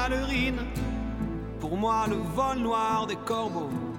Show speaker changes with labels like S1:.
S1: ballerines. Pour moi, le vol noir des corbeaux